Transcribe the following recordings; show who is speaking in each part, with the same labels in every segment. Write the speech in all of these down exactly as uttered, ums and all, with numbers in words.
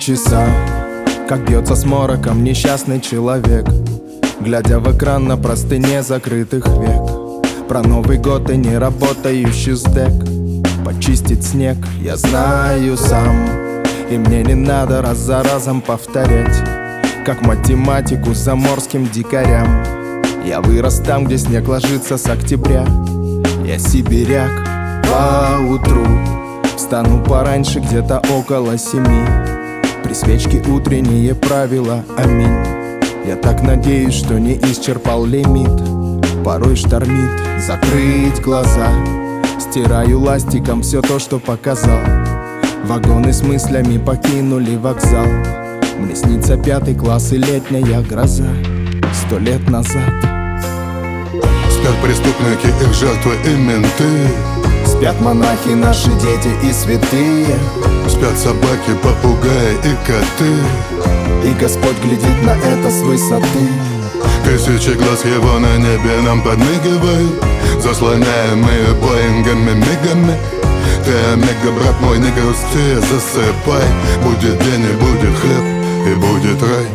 Speaker 1: часа, как бьется с мороком несчастный человек, глядя в экран на простыне закрытых век. Про Новый год и не работающий сдэк. Почистить снег я знаю сам, и мне не надо раз за разом повторять, как математику заморским дикарям. Я вырос там, где снег ложится с октября. Я сибиряк по утру, встану пораньше, где-то около семи. При свечке утренние правила, аминь. Я так надеюсь, что не исчерпал лимит. Порой штормит, закрыть глаза. Стираю ластиком все то, что показал. Вагоны с мыслями покинули вокзал. Мне снится пятый класс и летняя гроза. Сто лет назад.
Speaker 2: Спят преступники, их жертвы и менты.
Speaker 1: Спят монахи, наши дети и святые.
Speaker 2: Спят собаки, попугаи и коты.
Speaker 1: И Господь глядит на это с высоты.
Speaker 2: Тысячи глаз его на небе нам подмигивают, заслоняемые боингами мигами. Ты омега, брат мой, не грусти, засыпай. Будет день и будет хлеб, и будет рай.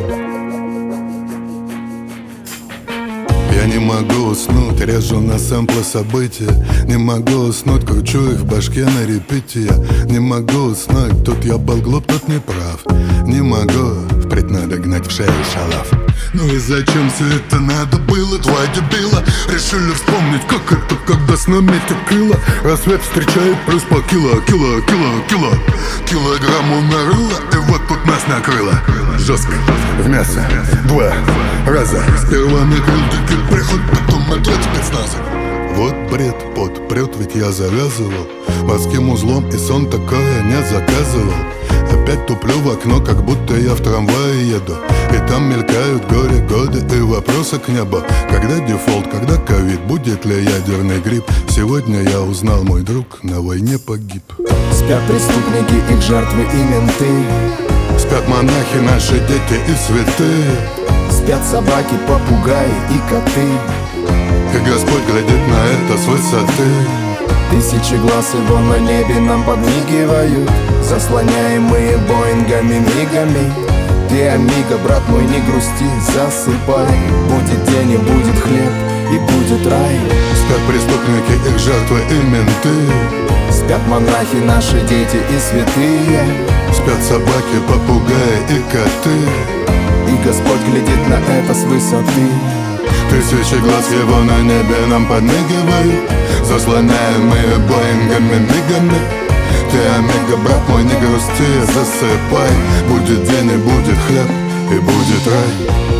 Speaker 2: Я не могу уснуть, режу на сэмплы события. Не могу уснуть, кручу их в башке на репите. Я не могу уснуть, тут я был глуп, тут не прав. Не могу, впредь надо гнать в шею шалав. Ну и зачем все это надо было? Два дебила решили вспомнить, как это, когда с нами текила. Рассвет встречает плюс по кило, кило, кило, кило. Килограмму нарыло, и вот тут нас накрыло. Жестко, в мясо, два раза. Сперва накрыл дикий приход, потом отряд спецназа. Вот бред, пот прет, ведь я завязывал морским узлом, и сон такое не заказывал. Опять туплю в окно, как будто я в трамвае еду. И там мелькают горе годы и вопросы к небу. Когда дефолт, когда ковид, будет ли ядерный грипп? Сегодня я узнал, мой друг на войне погиб.
Speaker 1: Спят преступники, их жертвы и менты.
Speaker 2: Спят монахи, наши дети и святые.
Speaker 1: Спят собаки, попугаи и коты.
Speaker 2: И Господь глядит на это с высоты.
Speaker 1: Тысячи глаз его на небе нам подмигивают, заслоняемые боингами мигами. Ты, амиго, брат мой, не грусти, засыпай. Будет день и будет хлеб, и будет рай.
Speaker 2: Спят преступники, их жертвы и менты.
Speaker 1: Спят монахи, наши дети и святые.
Speaker 2: Спят собаки, попугаи и коты.
Speaker 1: И Господь глядит на это с высоты.
Speaker 2: Тысячи глаз его на небе нам подмигивают, заслоняемые боингами мигами. Ты, омега, брат мой, не грусти, засыпай. Будет день и будет хлеб, и будет рай.